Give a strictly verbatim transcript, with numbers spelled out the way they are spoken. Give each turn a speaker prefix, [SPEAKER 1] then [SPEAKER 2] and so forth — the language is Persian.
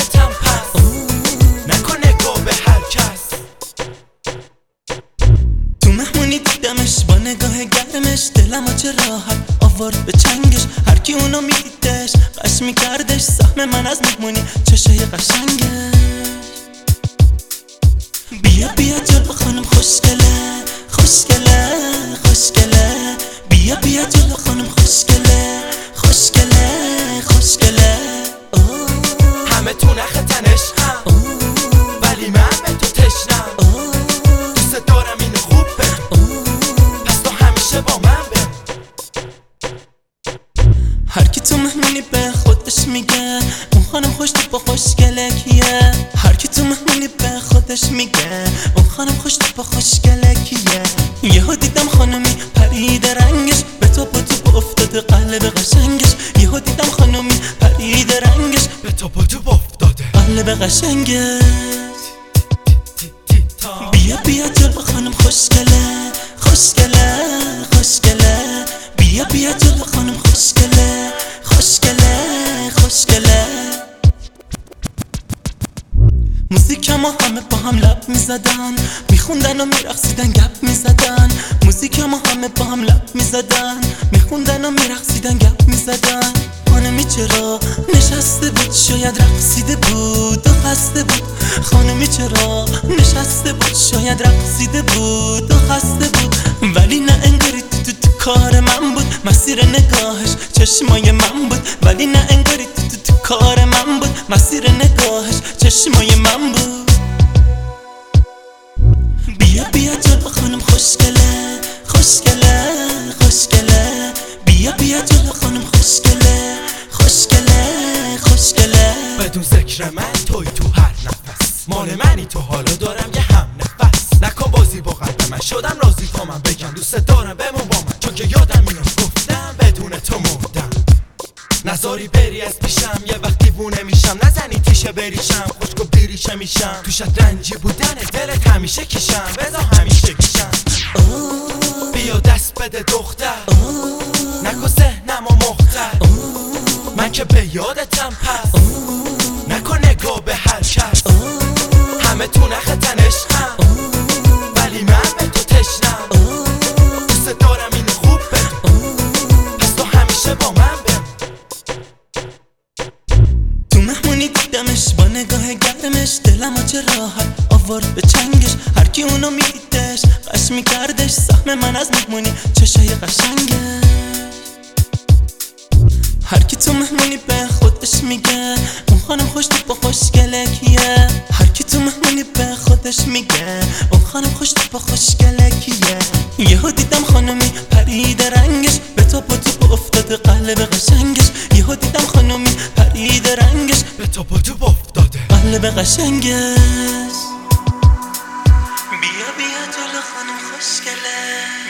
[SPEAKER 1] یادتم پس نکن نگاه به هر کس.
[SPEAKER 2] تو مهمونی دیدمش با نگاه گرمش، دلمو چه راحت آورد به چنگش. هرکی اونو میدیدش قش میکردش، سهم من از مهمونی چشای قشنگش. بیا بیا جلو خانم خوشگله خوشگله خوشگله، بیا بیا جلو خانم خوشگله خوشگله خوشگله.
[SPEAKER 1] همه تو نخ تنشم ولی من به تو تشنم، دوست دارم اینو خوب بگو پس تو همیشه با من بمون.
[SPEAKER 2] هرکی تو مهمونی به خودش میگه اون خانم خوش تو خوشگله کیه. هرکی تو مهمونی به خودش میگه اون خانم خوش تو خوشگله کیه. یهو دیدم خانمی پرید رنگش، به تو با تو افتاده قلب قشنگش. یهو دیدم خانمی پرید رنگش،
[SPEAKER 1] به تو با تو افتاده
[SPEAKER 2] قلب قشنگش. بیا بیا جلو خانم خوشگله خوشگله خوشگله، بیا بیا جلو خانم خوشگله خوشگله خوشگله. موزیکمو همه با هم لب میزدن، میخوندن و میرقصیدن گپ میزدن. موزیکمو همه با هم لب میزدن، میخوندن و میرقصیدن گپ میزدن. خانمی چرا نشسته بود، شاید رقصیده بود و خسته بود. خانمی چرا نشسته بود، شاید رقصیده بود و خسته بود. ولی نه انگاری تو تو تو کار من بود، مسیر نگاهش چشمای من بود. ولی نه انگاری تو تو تو کار من بود، مسیر نگاهش چشمای من بود. بیا بیا جلو خانم خوشگله خوشگله خوشگله، بیا بیا جلو خانم خوشگله خوشگله خوشگله.
[SPEAKER 1] بدون ذکر من توی تو هر نفس، مال منی تو حالا دارم یه هم نفس. نکن بازی با قلب من، شدم راضی تا من بگم دوست دارم بمون با من، چون که یادم میاد گفتم بدون تو مردم. نذاری بری از پیشم، یه وقت دیوونه میشم. نزنی تیشه بریشم، خشک و بیریشه میشم. توشت رنجی بودن دلت همیشه کشم، بذار همیشه کشم. بیا دست بده دختر، نکن ذهنم و مختر. من که به یادتم پس نکن نگاه به هر کس. همه تو نخ تنشم ولی من به تو تشنم، دوست دارم اینو خوب بگو پس تو همیشه با من بمون.
[SPEAKER 2] تو مهمونی دیدمش با نگاه گرمش، دلمو چه راحت آورد به چنگش. هرکی اونو میدیدش قش میکردش، سهم من از مهمونی چشای قشنگش. هرکی تو مهمونی به خودش میگه اون خانم خوش تو با خوشگله کیه. هرکی تو مهمونی به خودش میگه اون خانم خوش تو با خوشگله کیه. یهو دیدم خانمی پرید رنگش، به تو با تو افتاده قلب قشنگش. یهو دیدم خانمی پرید رنگش،
[SPEAKER 1] به تو با تو افتاده
[SPEAKER 2] قلب قشنگش. بیا بیا جلو خانم خوشگله